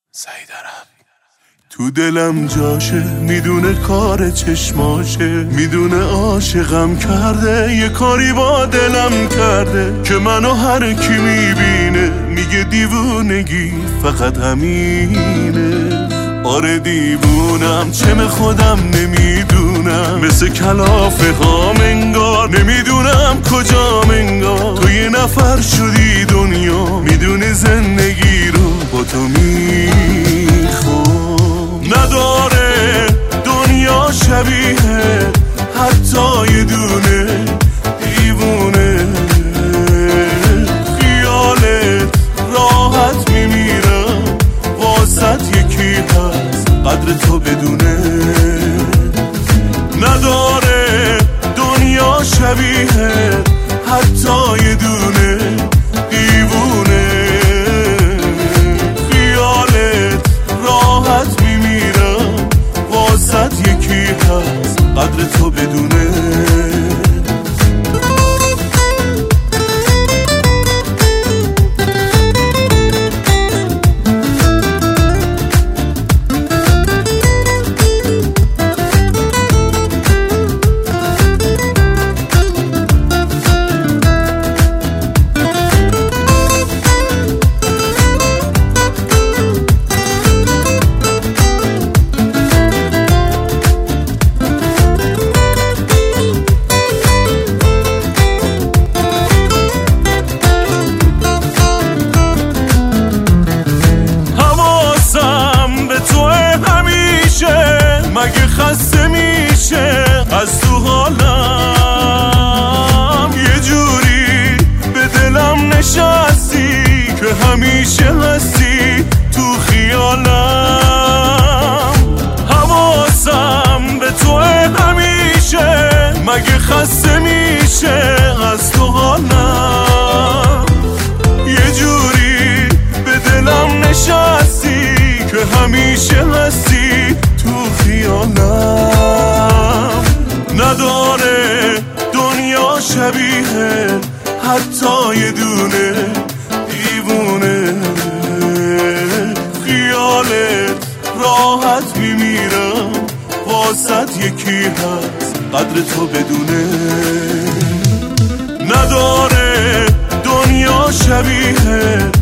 سیدرم تو دلم جاشه، میدونه کار چشماشه، میدونه عاشقم کرده، یه کاری با دلم کرده که منو هر کی میبینه میگه دیوونگی فقط همینه. آره دیوونم، چم خودم نمیدونم، مثل کلافه ها منگار، نمیدونم کجا منگار تو یه نفر شدی دنیا، میدونی زندگی رو با تو میخوام. نداره دنیا شبیه حتی یه دونه دیوونه، خیالت راحت میمیرم واسط یکی هست قدر تو بدونه. نداره دنیا شبیه حتی یه دونه دیوونه، خیالت راحت میمیرم واسط یکی هست قدر تو بدونه. مگه خسته میشه از تو حالم، یه جوری به دلم نشستی که همیشه هستی تو خیالم. حواسم به تو همیشه، مگه خسته میشه از تو حالم، یه جوری به دلم نشستی که همیشه هستی تو خیالم. نداره دنیا شبیه حتی یه دونه دیوونه، خیالت راحت میمیرم واسط یکی هست قدر تو بدونه. نداره دنیا شبیه